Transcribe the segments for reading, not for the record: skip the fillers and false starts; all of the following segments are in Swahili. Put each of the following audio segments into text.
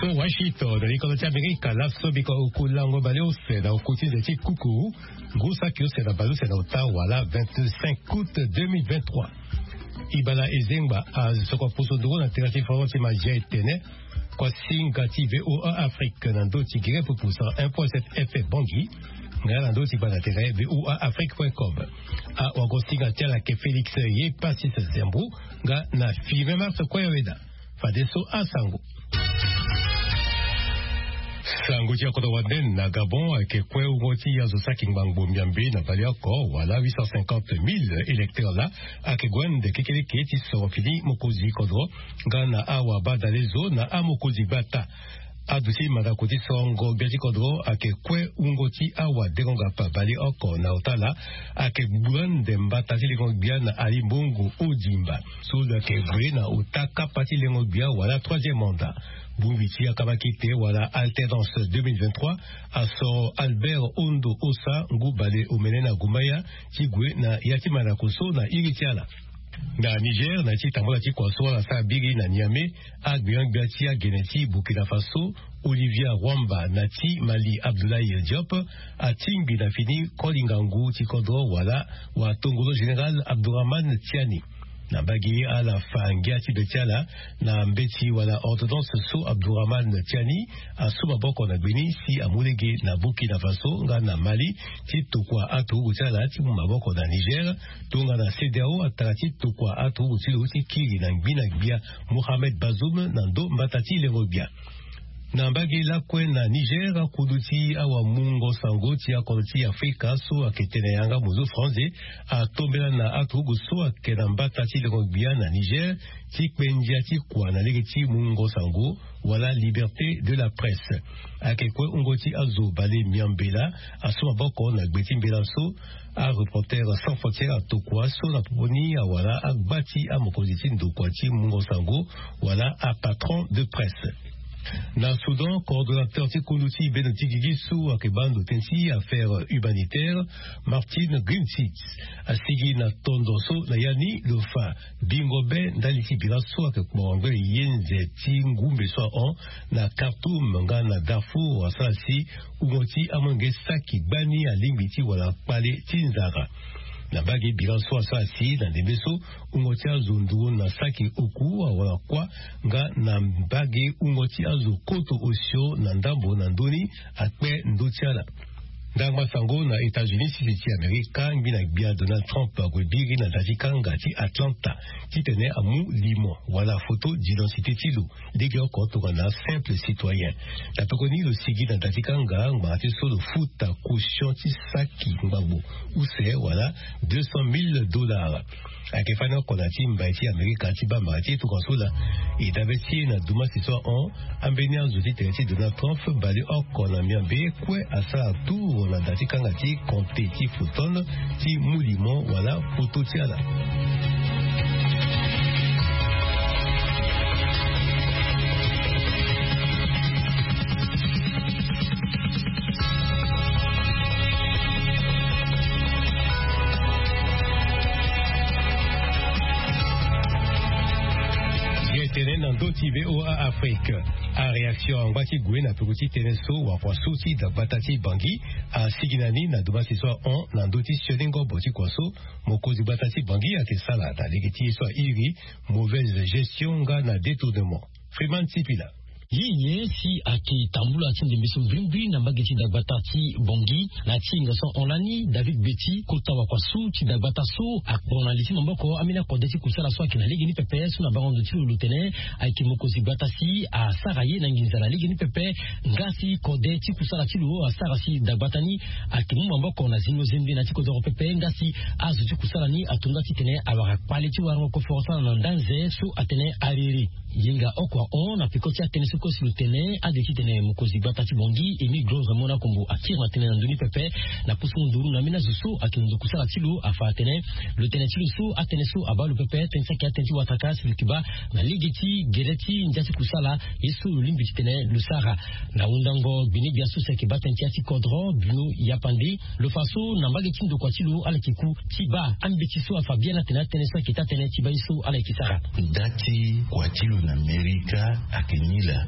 So Washington, l'école d'Amérique, la sobika okulango baleo c'est au côté de Tikuku, Gousa Kyo c'est la balou c'est dans Ottawa, 25 août 2023. Ibala Ezengba a soko poso doro na terrasse France magia etene, kwa singati VOA Afrique nando tigre pour poussa 1.7 FM Bangui. Nando Tibana Terre, VOA Afrique.com. A Augustin Atiala ke Félix Ye Passis Zembrou, ga na filme mars Koyeda. Fadeso a Sango. Sango tia koto waden na Gabon ke kwe ugoti ya zosaking bangbo miambe na pali akor wala 850 000 électeurs là a ke gwen de kekele keti sorofili mokozi kodro ga na awa badalezo na amokozi bata. Adusi madakoti songo beti kodro ake kwe ungoti awa degonga pa bali oko na otala ake buan de mbatati lengo bia na alimbongo ojimba souda ke vwe na utaka pati lengo bia wala 3e mandat Boumiti akabakite wala alternance 2023 aso Albert Ondo Osa ngubale omenena gumaya tigwe na yatimana koso na iritiala na Niger na chitambola tikwaso la sabiri na Niamey agbiang biatia geneti Burkina Faso Olivia Rwamba nati Mali Abdoulaye Diop atingbi na fini kolingangu tikodro wala wa tongolo general Abdourahmane Tiani na bagi ala fangiati betiala na mbeti wala ordonnance so Abdourahmane Tiani asuba boko na Beni si amulege na Burkina Faso nga na Mali titukwa atu utala ti maboko na Niger tunga na CEDEAO atarati tukwa atu utilo kiri na Gbina Gbia Mohamed Bazoum na ndo mbatati lengobia na mbagi lakwe na Niger kuduti awa mungo sangoti ya kolti Afrika so aketene yanga muzo France a tombela na atugu so akena mbatati lengobia na Niger tikbenjati kwa na legeti mungo sango wala liberté de la presse akekwe ungoti azo bale miambela asoma boko na gbeti mbelanso a reporter sans frontières atokwa so na poni wala agbati amokoziti ndokwati mungo sango wala a patron de presse. Na Soudan, coordonnateur Tikoulouti Benotigigisu Akebando Tensi, affaires humanitaires, Martine Grimsitz, a Sigi na Tondoso, la Yani, Lofa, Bingobe, Daliti Biraso, Akekmorangwe, Yenze, Tingumbe Soan, na Khartoum, na Darfour, Asasi, Umoti, Amange Saki, Bani, Alimbiti, Wala Pale, Tinzara. Na bagi bilanso asasi na debeso ungoti azundu na saki oku wala kwa nga na bagi ungoti azu koto osio na ndambo na ndoni akpe ndotiala Dangma sango na États-Unis si Amerika ngina bia Donald Trump gwebiri na dazikanga ti Atlanta qui tenait à mou limon wala photo d'identité tilo dege okoto na simple citoyen la pekoni le sigi na dazikanga ngati so le foot caution ti saki ngabo ou c'est voilà $200,000 akefana konati mbaiti Amerika ti ba mati to konsola et daveti na duma si so on ambeni azuti tete Donald Trump bali okona miambe kwe asa tour na dati kangati konte ti foton ti moulimon wala photo ti ala. VOA Afrique a réaction en bati gwe na petit teneso wa kwa souci da batati bangi a siginani na duma siswa on na ndoti shoningo boti kwaso mokozi batati bangi a kesala da legeti so iri mauvaise gestion nga na détournement Freeman Tipila Yeye si aki tambula tinde miso vimbi na mageti da batati bongi na tinga so onlani David Betty kota wa kwasu ti da bataso akonalisi mamboko amina kodeti kusala so akina ligi ni PPS na barondo ti lutene aki mokozi batasi a saraye na nginzala ligi ni pepe ngasi kodeti kusala ti luo a sarasi da batani aki mamboko na zingo zembi na ti kodoro pepe ngasi azu ti kusala ni atunga ti tene awara pale ti warango ko forsa na ndanze so atene ariri yinga okwa on na pikoti atene so kosi lutene adeki tene mukozi batati bongi emi gros ramona kombo atira tene nduni pepe na pusu nduru na mina zusu akinzo kusala tilo afa tene lutene tilo so atene so abalu pepe tensa ki atenti wataka silkiba na ligeti gereti njasi kusala yesu limbi tene lusara na undango bini biasu seki batenti ati kodro bino yapandi le faso na mageti ndo kwa tilo alakiku tiba ambiti so afa bien tene so kita tene tiba iso alakisara dati kwa tilo na Amerika akenila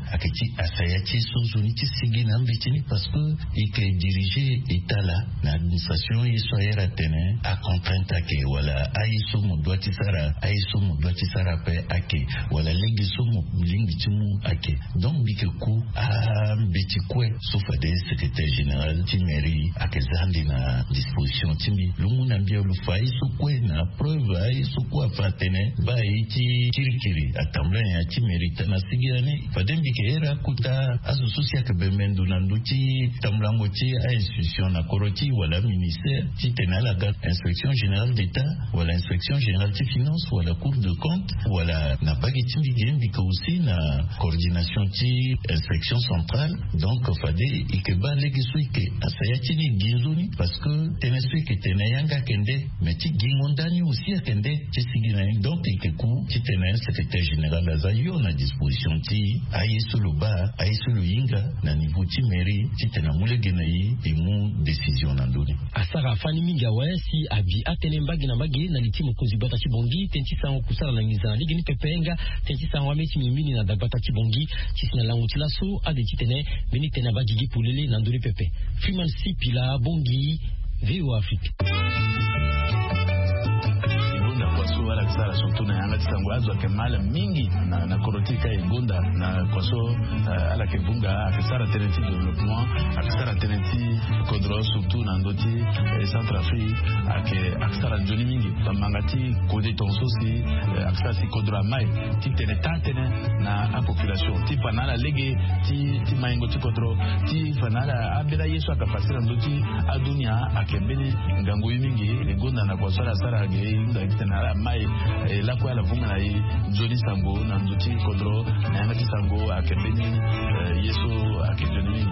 aketi asayati sozoni ti sigi na mbetini parce que ike dirige état là na administration iso era tene a contrainte ake wala aiso mo doiti sara pe ake wala legi so mo lingi timu ake donc bike ku a mbeti kwe sauf des secrétaire général ti mairie ake zandi na disposition timi lumu na mbia lu fa iso kwe na preuve aiso kwa fatene ba iti kirikiri atamble ya ti mairie na sigirani fadembi ke era kuta aso sosia ke bemendu na nduti tamblango ti a institution na koroti wala ministère ti tenala ga inspection générale d'état wala inspection générale des finances wala cour de compte wala na bageti bigembi ke aussi na coordination ti inspection centrale donc fade ikeba legisu ike asayati ni gizuni parce que tenesu ke tenayanga kende meti gingondani aussi akende ti sigirani donc ikeku ti tenayen secrétaire général azayo na disposition ti ayesu luba ayesu luyinga na niveau ti mairie ti tena mulege na yi imu décision na ndoni asara fani mingi awesi abi atene mbagi na mbagi na liti mokozi bata chibongi tenti sango kusala na ngiza ligi ni pepenga tenti sango ameti mimini na dagbata chibongi chisina langu tilaso ade titene mini tena bagigi pulele na ndoni pepe Freeman Sipila bongi VO Afrique wala kisara surtout na yanga tisango azo ke mala mingi na korotika igonda na kwaso ala ke bunga akisara teneti développement akisara teneti kodro surtout na ndoti Centrafrique akisara joni mingi mangati kode tonso si akisara si kodro mai ti tenetane na population ti panala lege ti maingo ti kodro ti panala abira yesu akafasira ndoti adunia akembeni ngango mingi igonda na kwaso ala sara ge inda kitana mai la kwa la vunga na yi joli sango na nzuti kodro na yangati sango akembeni yesu akejoni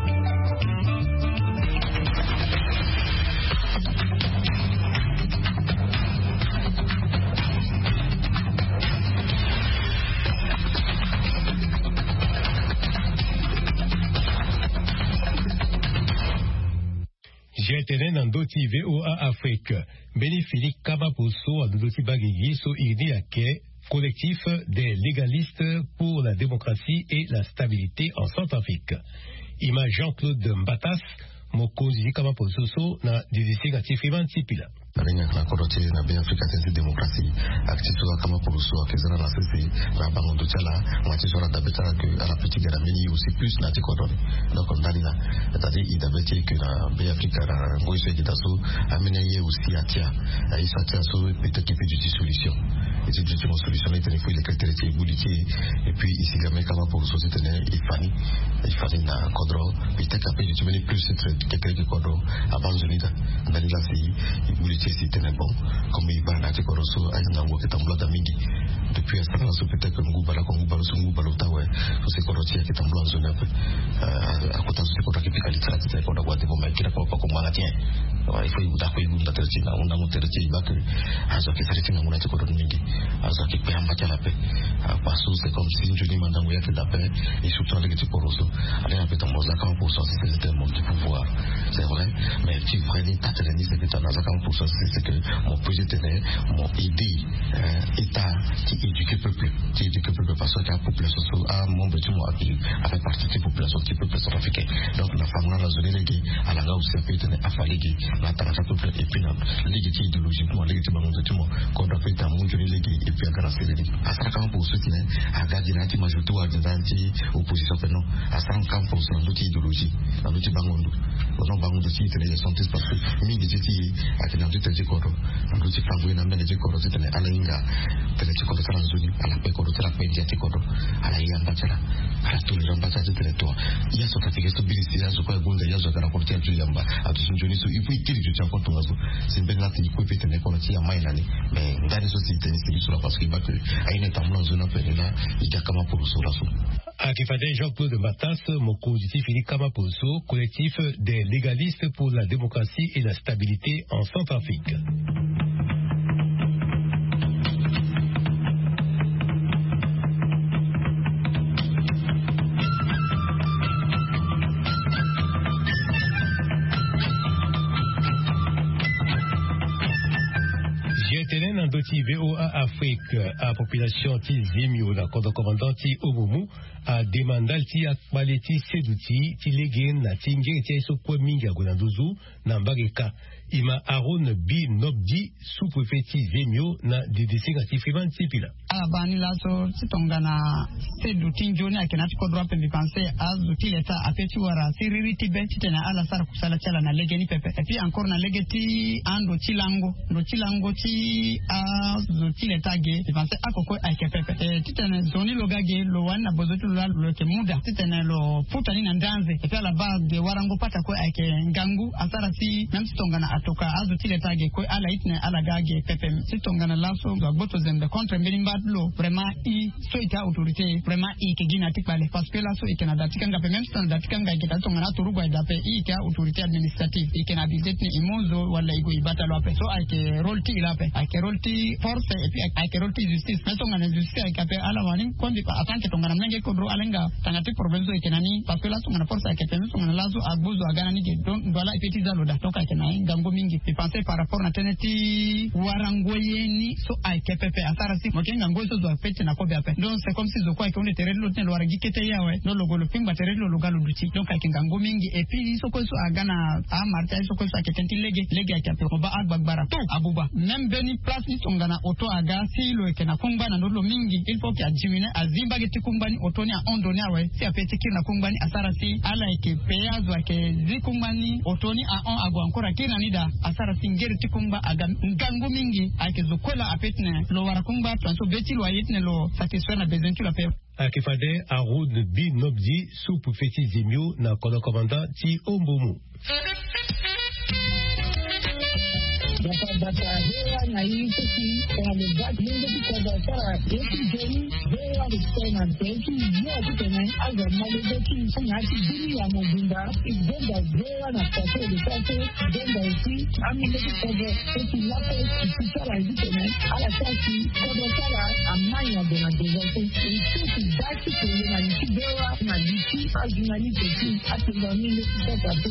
Jetenen en doti VOA Afrique. Bénéfique Kamaposo en doti Bagigi so Ake, collectif des légalistes pour la démocratie et la stabilité en Centrafrique. Image Jean-Claude Mbatas, Mokozi Kamaposo na DDC Gatifriman Tipila. Alinga na koroti na bien Afrika tenzi demokrasi akitiwa kama poluso akezana na sisi na bango dochala mwatiso la dabeta que à la petite garamini aussi plus na tikodon donc on dalina c'est-à-dire il dabeti que na bien Afrika na ngoise kitaso ameneye aussi atia isa tia so peut-être qu'il peut du solution et c'est justement solution il faut les critères qui boulitier et puis ici gamé kama poluso c'était il fallait na kodro peut-être qu'il peut du plus c'est quelqu'un qui kodro avant zonida dalila si boulitier si tenait bon comme il va na tikoroso ayanga ngo kitambula da mingi depuis un certain temps peut-être que ngubala ko ngubalo so ngubalo tawe so se koroti ya kitambula zone ape akota so ko takipika litati ta ko da kwa tebo mai kira ko ko mwana tien il faut yuda ko yuda terci na onda mo terci ibake azo ke terci na mwana tikoro mingi azo ke pe amba chala pe passo c'est comme si je demande à yake da pe et surtout avec tikoroso allez un peu tamboza comme pour ça c'est le monde du pouvoir c'est vrai mais tu vraiment t'atteindre c'est que tu as comme pour ça c'est que mon projet tenait mon idée état qui éduque le peuple parce que la population a mon besoin à faire partie de la population qui peut être africaine donc la femme dans la zone légui à la aussi a peut être affalégui la tarata peuple et puis la légitime idéologiquement légitimement qu'on doit faire mon joli légui et puis à grâce à ça quand pour ceux qui a gardé la majorité ou à des opposition non à 50% d'outil idéologie dans l'outil bangondo non bangondo si tenait les santé parce que mi dit akina mtu tejikoro ndo chifangu na mbele jikoro zitene alainga tele chikoro kana nzuni ala pekoro tela kwendia tikoro ala yamba tela ala tulira mbata zitene to yaso katika stability yaso kwa gunda yaso kana kortia juu yamba atusunjoni so ipu ikiri juu cha kontu ngazo simbena ti ikupe tene kono tia mainani mais ndani so sitene sibisura parce que bak aina tamla zona penela ijakama puruso raso Akifade Jean-Claude Matas, Mokozi Philippe Kamaposo, collectif des légalistes pour la démocratie et la stabilité en Centrafrique. Ndoti VOA Afrique a population ti Zimio la kodo commandant ti Omumu a demandal ti akbaleti seduti ti legen na tinge ti so kwa minga gonanduzu na mbageka ima Aaron B Nobdi sous-préfet ti Zimio na DDC ngati Freeman Tipila. Bani laso sitongana seduti njoni akenati kodro pe bipanse azuti leta apeti wara siriri ti benti tena ala sara kusala chala na legeni pepe et puis encore na legeti ando chilango ndo chilango ti azuti leta ge bipanse akoko ake pepe titene zoni logage lo wana bozotu lo ke muda titene lo puta ni ndanze et puis ala ba de warango pata ko ake ngangu asara si même sitongana atoka azuti leta ge ko ala itne ala gage pepe sitongana laso gboto zembe contre mbimba lo vraiment i so ita autorité vraiment i ke gina tikbale parce que là so i kana datikanga pe même stand datikanga ke tongana turugo dape i ke autorité administrative i kana bizet ni imozo wala igo ibata lo ape so ai ke rolti lape ai ke rolti force et puis ai ke rolti justice mais tongana justice ai kape ala wani kondi atanke tongana menge kodro alenga tangati problème so i kenani parce que là tongana force ai ke tenu tongana lazo abuzo agana ni ke don dola ipeti zalo da toka ke na ngango mingi pe penser par rapport na teneti warangoyeni so ai ke pepe asara si mokenga ngozo zo apete na kobe ape donc c'est comme si zo kwa ke on terre lo ten lo arigikete yawe no logo lo pimba terre lo galo duti donc ai ngango mingi et puis so ko so agana a marta so ko so aketenti lege akape ko ba agbagbara to abuba même beni place ni tongana auto aga si lo ke na kumba na lo mingi il faut que adjimine azimba ke tikumbani auto ni a ondo ni awe si apete kina kumbani asara si ala ke peyazo ke zikumbani auto ni a on agwa encore kina nida asara si ngeri tikumba aga ngango mingi ake zo kola apetne lo warakumba transo beti lo ayitne lo satisfaire na besoin tu la paix. Akifade Aaron B Nobdi sous-préfet ti Zimio na kodo commandant ti Ombomu. Bata hewa na hii sisi kwa mbati mungu kwa sara yetu jeni hewa kusema teki yote tena aza malezeki ngati dini ya mubunda igenda hewa na pato de pato genda isi amile kwa teki lapo kisara hivi tena ala sasa kwa sara amanya bona dezote isi basi kwa na nchi hewa na nchi azina ni teki atenda mimi kwa pato.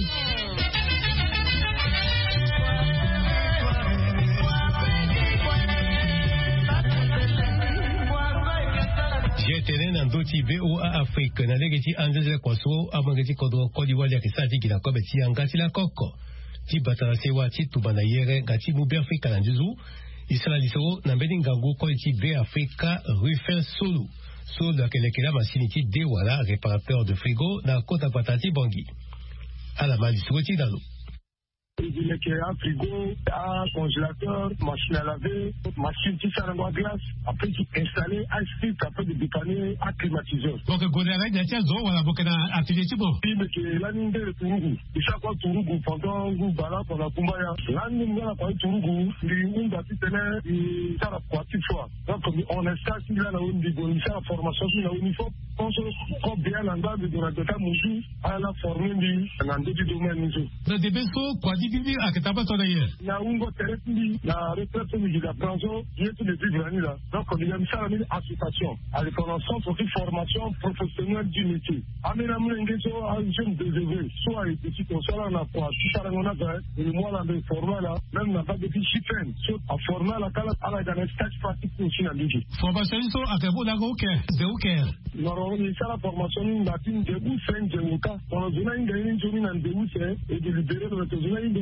Jetenen Ndoti VOA Afrique na legeti anzela kwaso amangeti kodo kodi wali akisati kila kobe ti angati la koko ti batala sewa ti tubana yere ngati mubi Afrika na njuzu isala liso na mbedi ngangu kodi ti be Afrika Ruffin Solu so da kelekela masini ti de wala réparateur de frigo na kota patati bongi ala mali so ti dalo. Il y a un frigo, un congélateur, machine à laver, machine qui sert à glace, après qui installé, un site, après de dépanner, un climatiseur. Donc, Godera, il y a un zo, on a beaucoup d'ateliers, c'est bon. Oui, mais que l'année de Tourougou, et chaque fois Tourougou, pendant vous, Bala, pendant Kumbaya, l'année de Tourougou, les bâtis tenaient, ils savent quoi, tu vois. Donc, on installe, il y a la formation, il y a uniforme, on se prend bien l'endroit de la Dota Moujou, à la formée du domaine. Dans des vaisseaux, quoi, bibi akitaba to d'ailleurs na ungo tereti na retraite ni la branzo yetu de vivre là donc on y a une association à l'école pour formation professionnelle du métier amena mlengezo a jeune désiré soit et petit console na quoi ça on a le mois là de former là même na pas de chiffre sur à former la cala à la dans stage pratique aussi na ligue formation so akabo na go ke de oker normalement ça la formation ni latin de ou fin de muka on a une journée na de ou c'est et de libérer le journée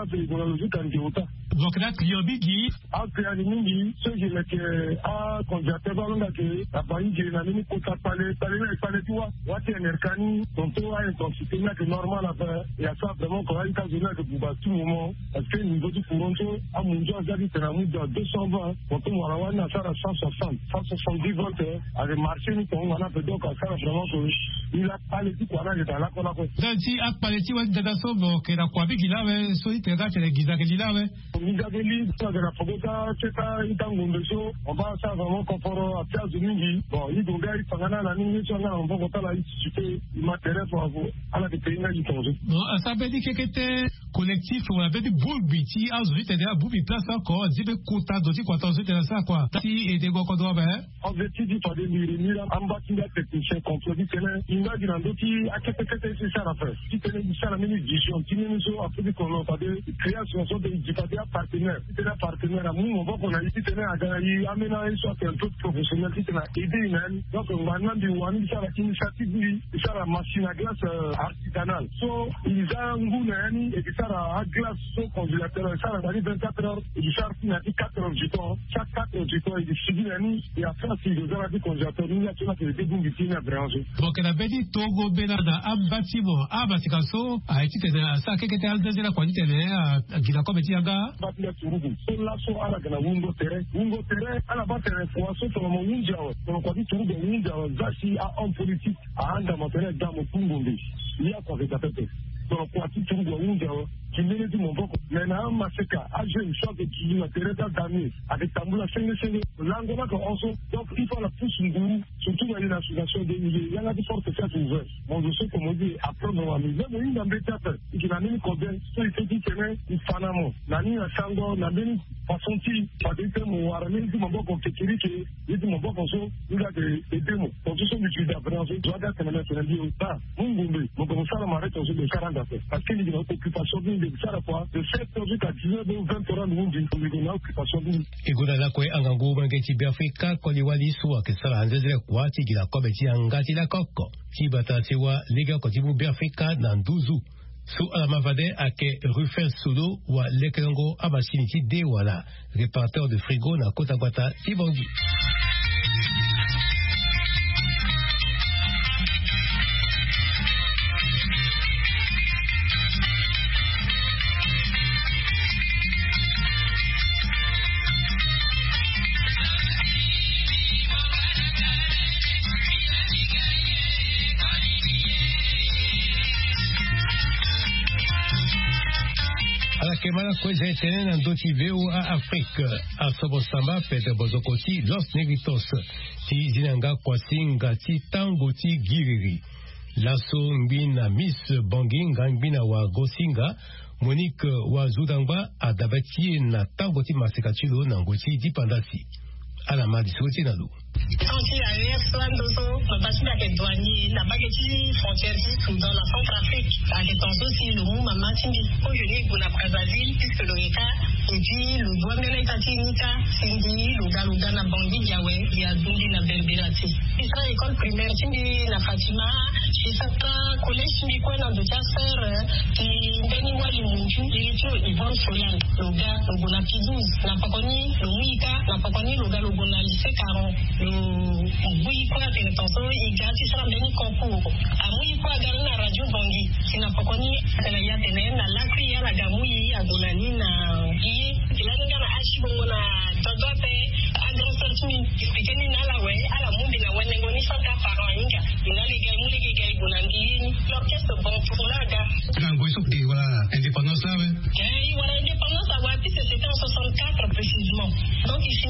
donc là client bigi a client mingi ce qui est que a convertir dans le que la banque qui na ni ko parler tu vois wati enerkani donc to a intensité là que normal là il y a ça vraiment quand il y a de buba tout moment parce que niveau du courant a munjo azali tena mu de 220 donc on va avoir na ça à 170 volts avec marché ni on a fait donc ça vraiment que il a pas les quoi là dans la kola ko donc si a parler tu vois de so bo que la kwa bigi là so ite tele gizakeli lawe mizakeli de la pogota cheta itangundeso on va ça vraiment confort à pièce mingi bon il doit y fangana na nini changa on va kota la institut matériel pour à la pays na itonzo non ça veut dire que était collectif on avait du bulbiti azu ite de bubi place encore zibe kota doti kwa tanzo ite ça quoi si et de go kodo ba objectif du pas de mira ambati la technicien contrôle tene inga dinandoti akete c'est ça la fait si tene ça la mini vision tini so après qu'on de création de éducateur partenaire. C'est un partenaire à nous, on va qu'on a dit tenait à gagner, amener un soit un peu professionnel qui t'a aidé même. Donc maintenant du one, ça la initiative, ça la machine à glace artisanale. So ils ont un goût et ça la glace au congélateur, ça la valide 24 heures et ça a dit 4 heures du temps. Chaque 4 heures du temps il subi et après si les gens du congélateur, il y a toujours des dégâts du film à brancher. Donc on a dit Togo Benada abatibo abatikaso a été ça que était al deuxième quoi dit à Gila Kometiaga. Batia Turugu. So la so ala kana wingo terrain ala ba terrain fois so to mo winja o ko di Turugu winja zashi a homme politique a anda matériel dans mon Kungombe. Il y a quoi avec tête. Donc quoi ti Turugu winja qui mérite mon boko. Maintenant maseka a jeune choc qui m'a terrain d'année avec Tambula Sengé l'angoma ko also donc il faut la pousse nguru surtout dans une association des milliers. Il y a des fortes fêtes ouvertes. Mon je sais comme dit après mon ami même une dans bêtata qui n'a même combien so il fait dit que il fanamo nani na sango na beni façon-ci, pas de termes, armé, dit mon bon sécurité, dit mon bon conso, il a des démos. Pour tout ce que tu dois prendre, tu dois être un dit, ah, mon goumé, mon commençant à m'arrêter sur les 40 affaires. Parce qu'il y a une occupation de ça la fois, de 7 heures jusqu'à 10 heures, de 20 heures, nous, d'une occupation d'une. Et vous n'avez pas un gangou, un gâti Biafrika, Koliwali, soit que ça, un deuxième quoi, qui la commettit un gâti la coco. Si batasewa, les gars, quand ils vous Biafrika, dans 12 août. Su alamavade ake Rufel Sudo wa lekengo amashiniti de wala réparateur de frigo na Kotagwata Tibangi. Kemala coisa etena ndoti veu a Afrique a sobosamba pete bozokoti los negritos ti zinanga kwasinga ti tango ti giriri laso ngbina Miss Banginga ngbina wa Gosinga Monique wa Zudangba adabati na tango ti masekachilo na ngoti dipandasi ala madi soti na lu Anti AEF Landoso, le bâtiment qui est douanier, la baguette frontière dans la Centrafrique, à Ketanso, si le mot maman, si je n'ai pas Brazzaville, puisque le Rika, et puis le douanier Tatinika, Sindi, le Galugana Bandi, Yahweh, il y a Dundi, la Berberati. Et ça, l'école primaire, Sindi, la Fatima, chez certains collèges, Sindi, quoi, dans deux affaires, qui Beni Wali Munju, les Yvonne Solan, le gars, le Bonapidouz, n'a pas connu, le Mouika, n'a pas connu, le gars, le Bonalissé Caron. Oui, quoi, il gratuit ça dans concours. À moi, quoi, dans la radio Bangi, qui n'a pas connu, elle a tenu, la cuillère, la gamouille, à Donani, il a une achibon, à Todope, à Grand Saltini, expliqué à la way, à la moule de la Wenengoni, sans cas par un inca, il a les gamous, les gars, Bonandi, l'orchestre bon pour la gare. Voilà, indépendance là, ouais. Oui, voilà, indépendance à Wapi, c'était en 64 précisément. Donc, ici,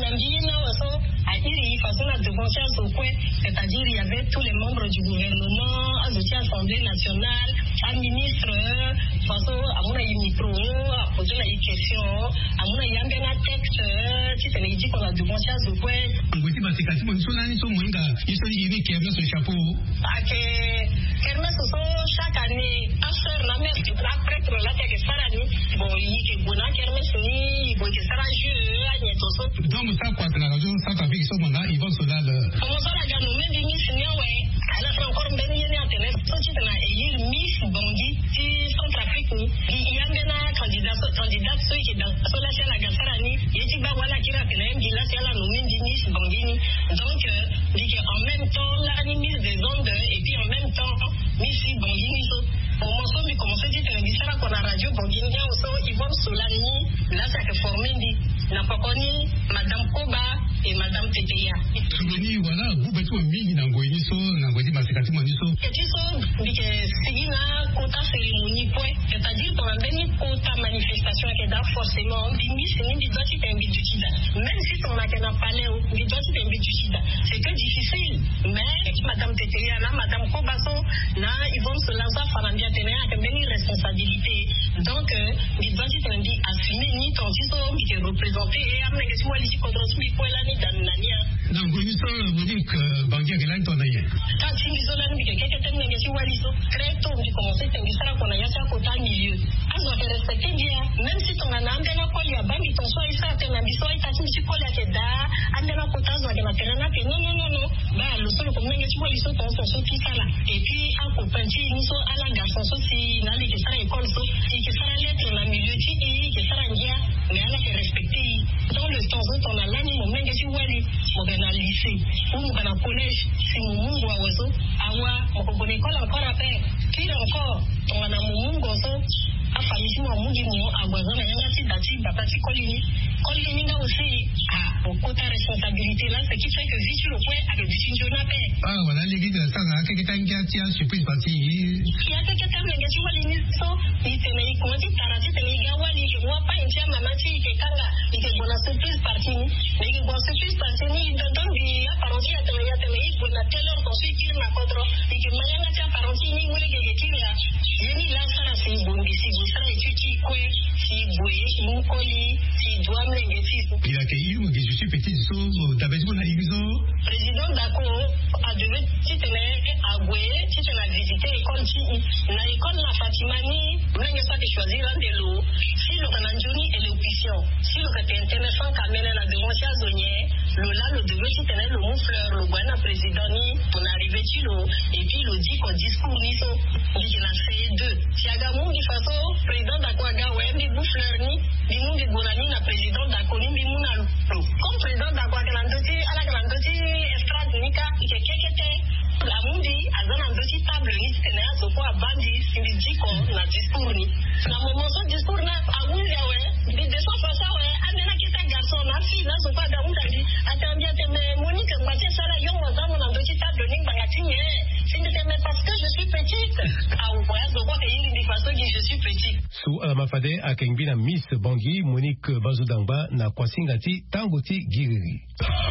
à Iri, façon la devanture au coin, c'est-à-dire il y avait tous les membres du gouvernement, associés à l'Assemblée nationale, un ministre, façon à mon micro, à poser la question, à mon un texte, si c'est dit qu'on a devanture au coin. Oui, c'est parce que mon solan, ils sont moins gars, ils sont uniques qui avaient ce chapeau. Ah, Kermès, chaque année, affaire la mère, après que la terre est salade, bon, il y a des bonnes Kermès, il y a des salades, donc, ça, quoi, la radio, ça, ça fait qu'ils sont là, ils vont se là, comment ça, la gamme, même des Miss Niaoué, elle a fait encore une dernière internet, sans titre, elle a élire Miss Bangui, qui Centrafrique, il y a un candidat, celui qui est dans la Gassarani, il dit, bah voilà, qui a fait un là, c'est la nommée de Miss Bangui. Donc, en même temps, la Miss des ondes, et puis en même temps, Miss Bangui, au moment où il commence à dire que la radio Bangui, ils vont Solani, là, ça fait former, n'a pas connu Madame Koba et Madame Teteya. Voilà, vous êtes au milieu d'un goïniso, d'un goïniso, masekati moniso. Et tu sais, c'est une quota cérémonie, c'est-à-dire qu'on a une quota manifestation qui est là forcément, c'est une doit être un but du sida. Même si on a qu'un palais, il doit être un but du sida. C'est que difficile. Mais Madame Teteya, Madame Koba, ils vont se lancer à faire un bien tenir avec une responsabilité. Donc, il doit être un but assumé, ni ton qui est représenté, et à mes questions, il faut non, vous dites que Bangi a l'année ton aïe. Quand tu dis cela, il y a quelqu'un qui a très tôt, du commencer, c'est un qu'on a un milieu. Alors, on va respecter bien. comme les gens ils sont dans son tout ça là et puis à copain ils sont à la garçon aussi dans les ça école so et qui ça lettre dans le milieu et qui ça ndia mais elle a respecté dans le temps on a là ni mon menga si wali mon dans lycée ou mon dans collège si mon mungu wa wazo awa mon école encore après puis encore on a mon mungu so a famille si mon mungu mo agwazo na yanga si dati papa si colini là aussi a beaucoup de responsabilité là ce qui fait que vite le point avec du sinjona paix voilà les gars ça là que quelqu'un qui a surprise parti il y a quelqu'un qui a dit wali ni so ni tene comment dit tarati tene gawali je vois pas une chama mati que kanga et que bona surprise parti mais que bona surprise parti ni dans di apparenti à tene bona teller qu'on suit qui na kodro et que mayanga ti apparenti ni ngule que kiria yeni la sara si bongi si busara etuti kwe si boye mukoli si doit il a accueilli ou je suis petit so d'abord on a eu président Dako a devait à Goué si tu as visité l'école na école la Fatima ni n'engue pas de choisir un de l'eau si le Kananjoni et l'opposition si le côté intéressant kamena la demoncia zonier le là le devait si tenait le moufleur le guana président ni on arrivé tu l'eau et puis le dit qu'on discours ni so dit qu'il a fait deux si agamu di façon président Dako aga ouais ni moufleur ni di mundi gonani na président Dako ni bi muna comme président Dako akalandoti ala kalandoti estrade nika ikekekete la mundi azana ndoti table ni tena so kwa bandi sindiko na discours ni na moment so discours na awuya we de so fasa we anena kita garçon na fi na so kwa da undadi atambia teme Monique ngate sala yo mozamo na ndoti table ni bangatinye sinditeme parce que je suis petite au voyage so kwa yiri di façon que je suis petite su mafade akengbi na Miss Bongi Monique Bazudangba na kwasingati tangoti giriri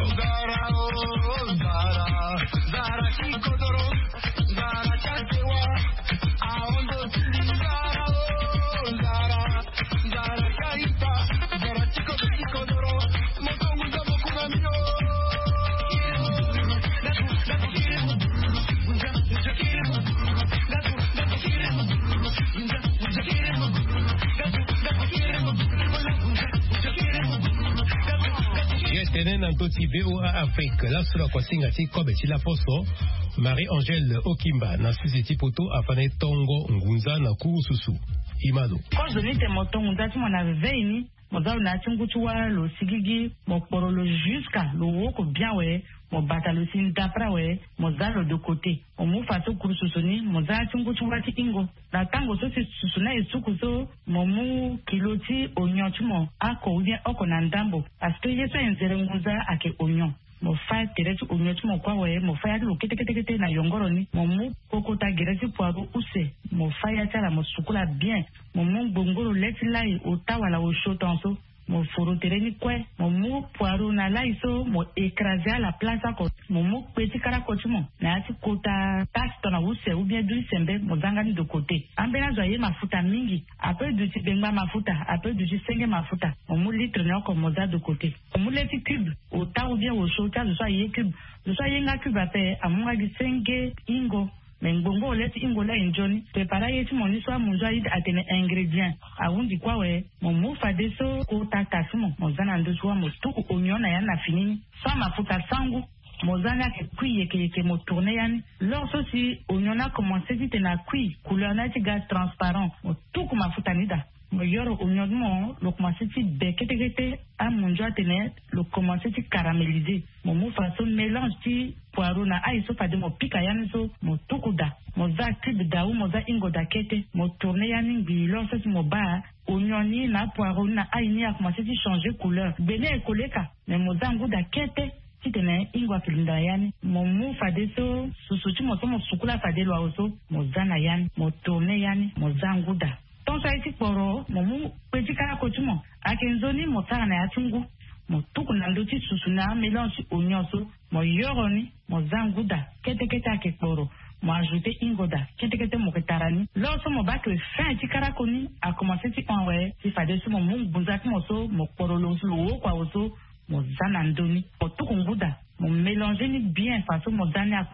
Nantoti VOA Afrique la sura kwa singati kobe chila foso Marie-Angèle Okimba na sisi poto afane tongo ngunza na kususu imado quand je n'étais moto ngunza tu m'en avais ni modalo na chunguchwa lo sigigi mo porolo jusqu'à lo woko bien ouais mo batalo sin tapra ouais mo zalo de côté o mu faso kursusoni mo za chunguchwa ti ingo na tango so si susuna esukuso mo mu kiloti onyon tumo ako bien oko na ndambo parce que yeso enzere ngunza ake onyon mo fa teretu onyon tumo kwa we mo fa ya lo kete na yongoro ni mo mu kokota geresi poaro use mo fa ya tala mo sukula bien mo mu bongoro leti lai otawala o shotanso mo forotere ni kwe mo mu poaro na laiso mo écraser la place ako mo mu petit karakotumo na ati kota pasto na use ou bien du sembe mo zangani de côté ambena zoye mafuta mingi après du tibengba mafuta après du senge mafuta mo mu litre na ko mo za de côté mo leti cube ota ou bien o shota zo ye cube zo ye nga cube ape amunga di senge ingo mengbongo leti ingola injoni prepara yetu moniswa munjwa id atene ingredient awundi kwa we mo fadeso ko takasumo mozana ndoswa mo tuku onyona yana finini sa mafuta sangu mozana ke kuye ke mo tourner yani lorsque si onyona commencer vite na kui couleur na ti gaz transparent mo tuku mafuta nida mo yoro onyon mo lo commencer ti bekete a munjwa tene lo commencer ti caraméliser mo façon mélange ti poaro na aiso fade mo pika yani so mo tukuda mo za cube da ou mo za ingo da kete mo tourner yani ngi lorsque mo ba onioni na poaro na aini a commencer ti changer couleur bele koleka mais mo za nguda kete titene ingwa kilinda yani mo mu fade so susuti mo so mo sukula fade lo auso mo zana yani mo tourner yani mo za nguda ton sa iti poro mo mu petika kotumo akenzoni mo tara na yatungu mo tuku na ndoti susuna mélange oignon so mo yoroni mo zanguda kete ake poro mo ajouter ingoda kete mo ketarani loso mo ba que fin ti karakoni a commencer ti onwe ti fade so mo bunza mo so mo poro lo so kwa oso mo zana ndoni mo tuku nguda mo mélanger ni bien façon mo zani akporo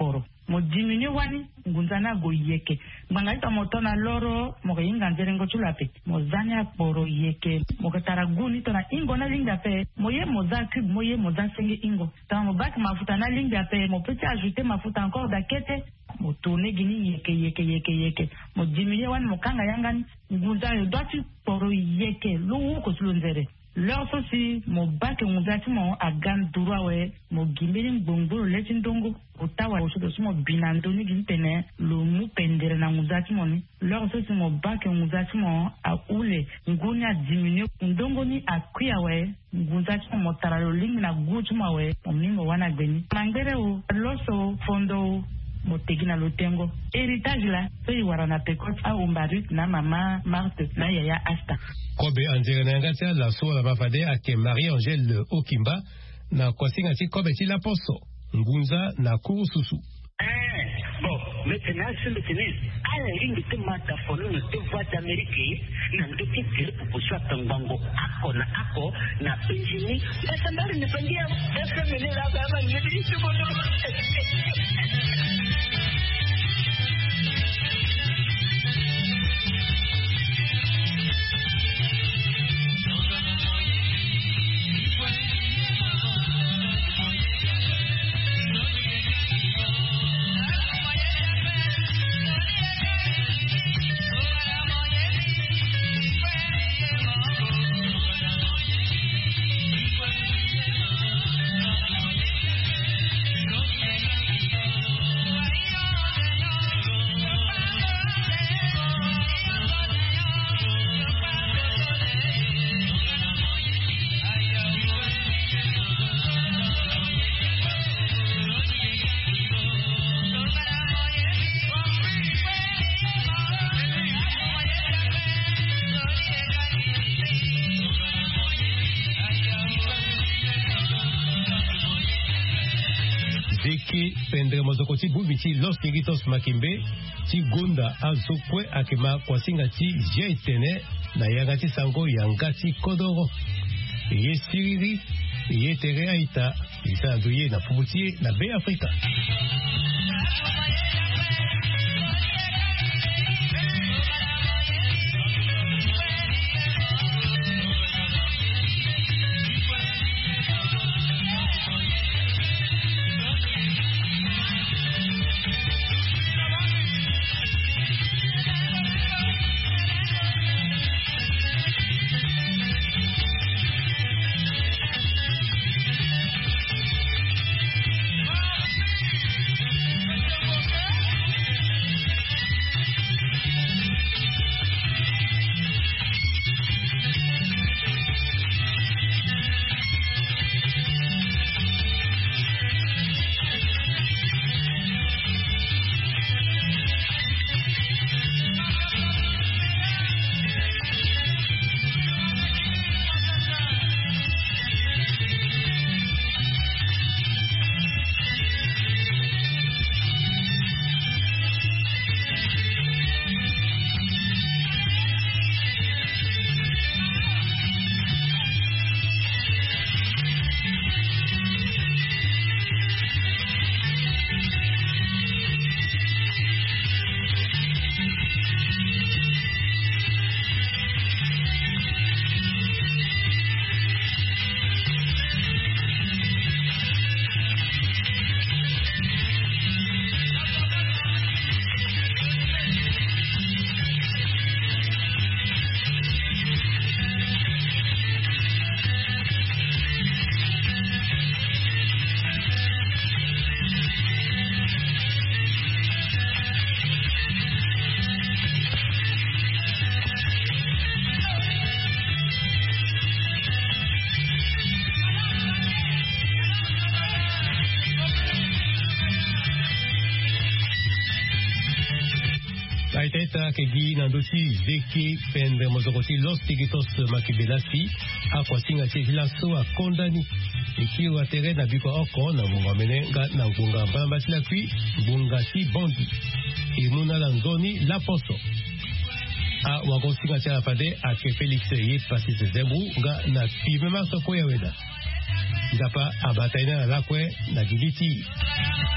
mo diminue wani ngunzana go yeke bangaita motona loro mo inga nzerengo chulape mo zanya poro yeke mo katara guni tona ingo na linga pe mo ye mo za cube mo ye mo za senge ingo ta mo bak mafuta na linga pe mo peut ajouter mafuta encore dakete mo tourner gini yeke mo diminue wani mo kanga yangani ngunza yo doit poro yeke lu ko sulunzere leur aussi mo bake nguzati mo agan durawe mo gimbiri bongo letin dongo otawa osudo mo binando ni gintene lo mu pendere na nguzati mo ni leur aussi mo bake nguzati mo a ule ngunya diminue ndongo ni akuya we nguzati mo taralo ling na gutuma we omingo wana gbeni mangere o loso fondo motegina lotengo héritage la soyi warana pekot a umbarit na mama Marthe na yaya Asta kobe anzere na ngati la so la bafade ake Marie-Angèle Okimba na kwasinga ti kobe ti la poso ngunza na kurususu bon maintenant c'est le tennis à la ligne de mata fono de voix d'Amérique na ndoki tele poposwa tangango ako na penjini sasa ndari ni pengia FM ni la baba ni ndicho bono pendre mozokoti bubiti los kiritos makimbe ti gonda azokwe akema kwasinga ti jeitene na yangati sango yangati kodoro ye siriri ye tere aita isa doye na fubutie na be Afrika Taiteta kegi nandosi zeke pende mozokoti los tigitos makibelasi akwasinga chezila so akondani ikiwa tere na biko oko na mungamene na ngunga mbamba sila kui bungasi bondi imuna lanzoni la poso a wagosinga cha afade ake Felix ye pasi zembu nga na pibema soko ya weda ngapa abataina na lakwe na giliti